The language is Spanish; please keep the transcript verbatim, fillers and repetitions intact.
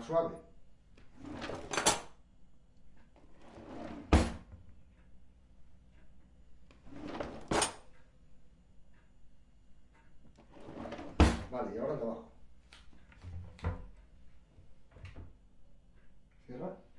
más suave. Vale, y ahora de abajo. Cierra.